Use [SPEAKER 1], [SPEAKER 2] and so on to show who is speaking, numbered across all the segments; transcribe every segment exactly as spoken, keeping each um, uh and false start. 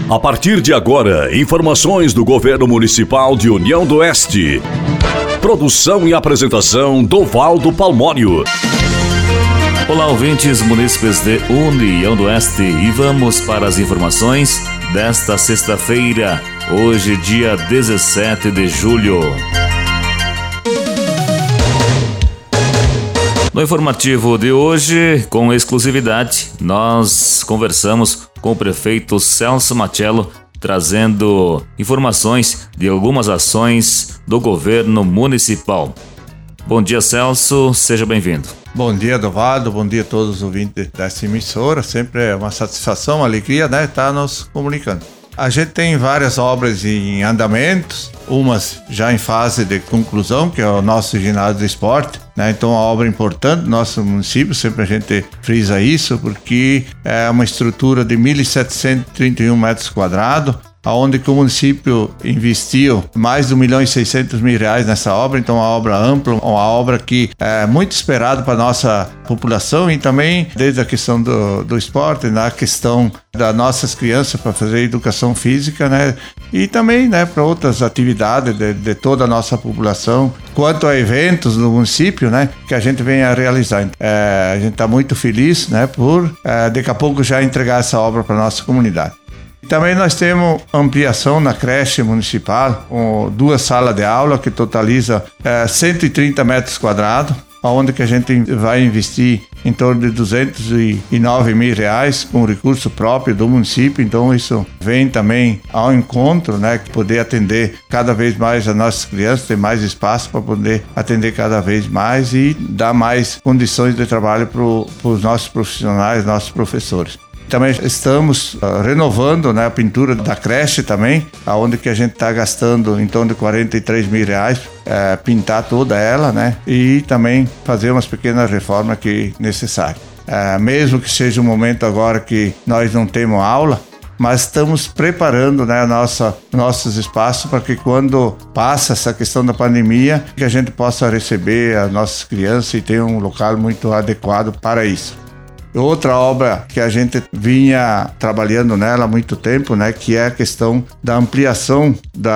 [SPEAKER 1] A partir de agora, informações do Governo Municipal de União do Oeste. Produção e apresentação Dovaldo Palmório.
[SPEAKER 2] Olá, ouvintes munícipes de União do Oeste, e vamos para as informações desta sexta-feira, hoje dia dezessete de julho. No informativo de hoje, com exclusividade, nós conversamos com o prefeito Celso Machello, trazendo informações de algumas ações do governo municipal. Bom dia, Celso, seja bem-vindo.
[SPEAKER 3] Bom dia, Dovaldo, bom dia a todos os ouvintes dessa emissora. Sempre é uma satisfação, uma alegria, né, estar nos comunicando. A gente tem várias obras em andamentos, umas já em fase de conclusão, que é o nosso ginásio de esporte, né? Então, uma obra importante do nosso município, sempre a gente frisa isso, porque é uma estrutura de mil setecentos e trinta e um metros quadrados, onde que o município investiu mais de um milhão e seiscentos mil reais nessa obra. Então, uma obra ampla, uma obra que é muito esperada para a nossa população, e também desde a questão do, do esporte, na questão das nossas crianças para fazer educação física, né? E também, né, para outras atividades de, de toda a nossa população. Quanto a eventos no município, né, que a gente vem a realizar. É, a gente está muito feliz, né, por é, daqui a pouco já entregar essa obra para a nossa comunidade. Também nós temos ampliação na creche municipal, com duas salas de aula que totaliza é, cento e trinta metros quadrados, onde que a gente vai investir em torno de duzentos e nove mil reais com recurso próprio do município. Então isso vem também ao encontro, né, poder atender cada vez mais as nossas crianças, ter mais espaço para poder atender cada vez mais e dar mais condições de trabalho para os nossos profissionais, nossos professores. Também estamos uh, renovando, né, a pintura da creche também, aonde que a gente está gastando em torno de quarenta e três mil reais, uh, pintar toda ela, né, e também fazer umas pequenas reformas que necessárias. Uh, mesmo que seja um momento agora que nós não temos aula, mas estamos preparando, né, a nossa, nossos espaços para que quando passa essa questão da pandemia, que a gente possa receber as nossas crianças e ter um local muito adequado para isso. Outra obra que a gente vinha trabalhando nela há muito tempo, né, que é a questão da ampliação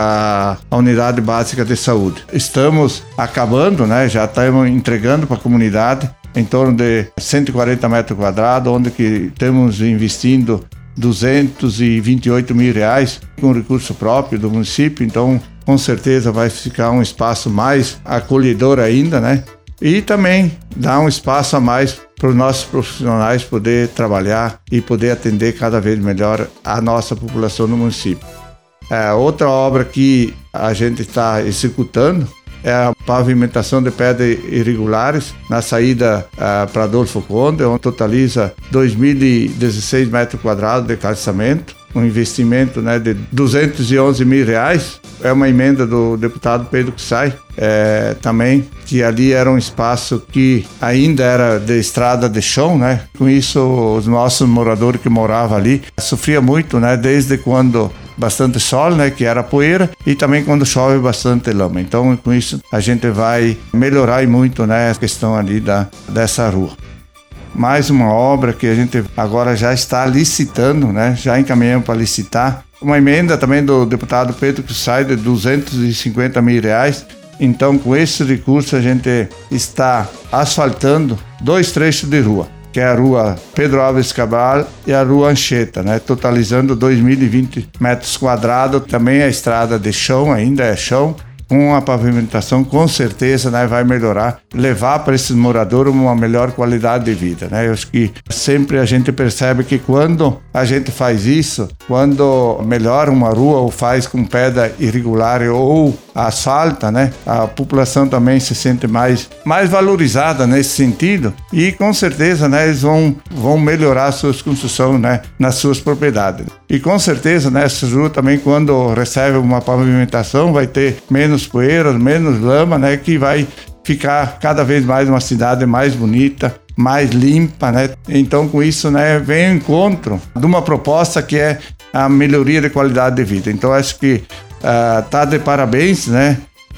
[SPEAKER 3] da unidade básica de saúde. Estamos acabando, né, já estamos entregando para a comunidade em torno de cento e quarenta metros quadrados, onde que estamos investindo duzentos e vinte e oito mil reais com recurso próprio do município. Então, com certeza vai ficar um espaço mais acolhedor ainda, né? E também dá um espaço a mais para os nossos profissionais poder trabalhar e poder atender cada vez melhor a nossa população no município. É, outra obra que a gente está executando é a pavimentação de pedras irregulares na saída uh, para Adolfo Conde, onde totaliza dois mil e dezesseis metros quadrados de calçamento, um investimento, né, de duzentos e onze mil reais. É uma emenda do deputado Pedro Kussai, é, também, que ali era um espaço que ainda era de estrada de chão, né? Com isso, os nossos moradores que moravam ali sofriam muito, né? Desde quando bastante sol, né, que era poeira, e também quando chove bastante lama. Então, com isso, a gente vai melhorar muito, né, a questão ali da, dessa rua. Mais uma obra que a gente agora já está licitando, né, já encaminhamos para licitar. Uma emenda também do deputado Pedro Kussai de duzentos e cinquenta mil reais. Então, com esse recurso, a gente está asfaltando dois trechos de rua, que é a rua Pedro Alves Cabral e a rua Anchieta, né? Totalizando dois mil e vinte metros quadrados. Também a estrada de chão, ainda é chão, com a pavimentação, com certeza, né, vai melhorar, levar para esses moradores uma melhor qualidade de vida, né? Eu acho que sempre a gente percebe que quando a gente faz isso, quando melhora uma rua ou faz com pedra irregular ou asfalta, né, a população também se sente mais, mais valorizada nesse sentido, e com certeza, né, eles vão, vão melhorar suas construções, né, nas suas propriedades. E com certeza, né, essa rua também, quando recebe uma pavimentação, vai ter menos poeira, menos lama, né, que vai ficar cada vez mais uma cidade mais bonita, mais limpa, né? Então, com isso, né, vem ao encontro de uma proposta que é a melhoria da qualidade de vida. Então, acho que está uh, de parabéns, né,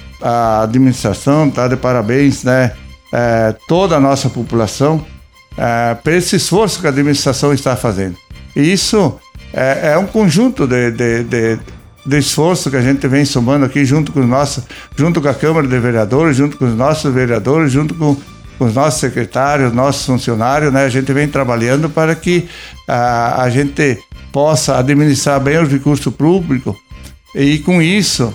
[SPEAKER 3] a administração, está de parabéns, né, uh, toda a nossa população uh, por esse esforço que a administração está fazendo. E isso é, é um conjunto de, de, de, de esforço que a gente vem somando aqui junto com os nossos, junto com a Câmara de Vereadores, junto com os nossos vereadores, junto com, com os nossos secretários, nossos funcionários, né? A gente vem trabalhando para que a, a gente possa administrar bem os recursos públicos e com isso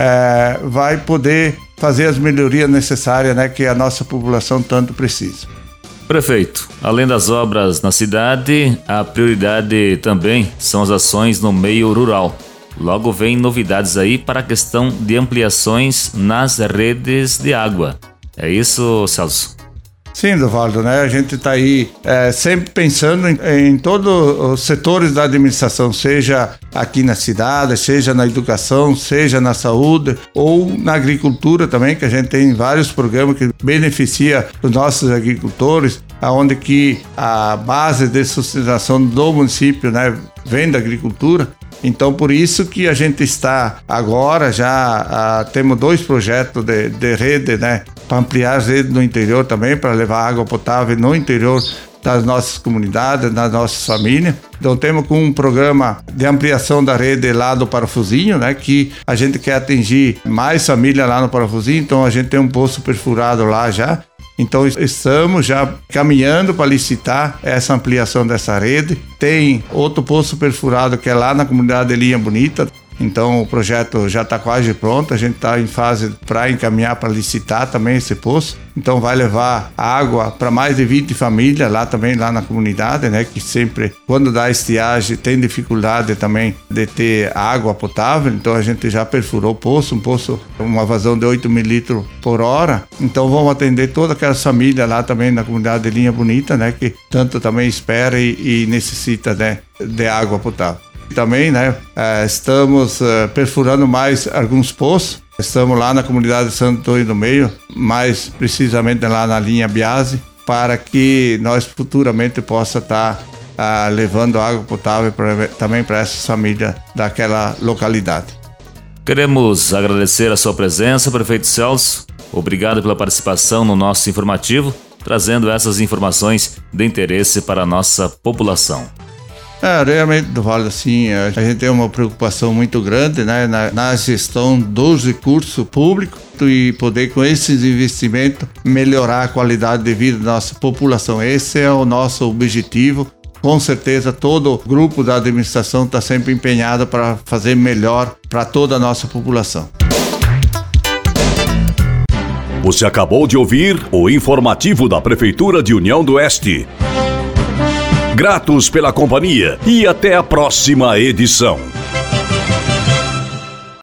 [SPEAKER 3] é, vai poder fazer as melhorias necessárias, né, que a nossa população tanto precisa.
[SPEAKER 2] Prefeito, além das obras na cidade, a prioridade também são as ações no meio rural. Logo vem novidades aí para a questão de ampliações nas redes de água. É isso, Celso?
[SPEAKER 3] Sim, Dovaldo, né? A gente está aí é, sempre pensando em, em todos os setores da administração, seja aqui na cidade, seja na educação, seja na saúde ou na agricultura também, que a gente tem vários programas que beneficia os nossos agricultores, aonde que a base de sustentação do município, né, vem da agricultura. Então, por isso que a gente está agora, já ah, temos dois projetos de, de rede, né, para ampliar as redes no interior também, para levar água potável no interior das nossas comunidades, das nossas famílias. Então, temos com um programa de ampliação da rede lá do Parafusinho, né, que a gente quer atingir mais famílias lá no Parafusinho, então a gente tem um poço perfurado lá já. Então, estamos já caminhando para licitar essa ampliação dessa rede. Tem outro poço perfurado que é lá na comunidade de Linha Bonita. Então, o projeto já está quase pronto. A gente está em fase para encaminhar para licitar também esse poço. Então, vai levar água para mais de vinte famílias lá também, lá na comunidade, né? Que sempre, quando dá estiagem, tem dificuldade também de ter água potável. Então, a gente já perfurou o poço, um poço, uma vazão de oito mil litros por hora. Então, vamos atender todas aquelas famílias lá também na comunidade de Linha Bonita, né? Que tanto também espera e, e necessita, né, de água potável. Também, né, estamos perfurando mais alguns poços. Estamos lá na comunidade de Santo Antônio do Meio, mais precisamente lá na linha Biase, para que nós futuramente possa estar ah, levando água potável pra, também para essas famílias daquela localidade.
[SPEAKER 2] Queremos agradecer a sua presença, prefeito Celso. Obrigado pela participação no nosso informativo, trazendo essas informações de interesse para a nossa população.
[SPEAKER 3] É, realmente, Dovaldo, assim, a gente tem uma preocupação muito grande, né, na, na gestão dos recursos públicos e poder, com esses investimentos, melhorar a qualidade de vida da nossa população. Esse é o nosso objetivo. Com certeza, todo o grupo da administração está sempre empenhado para fazer melhor para toda a nossa população.
[SPEAKER 1] Você acabou de ouvir o informativo da Prefeitura de União do Oeste. Gratos pela companhia e até a próxima edição.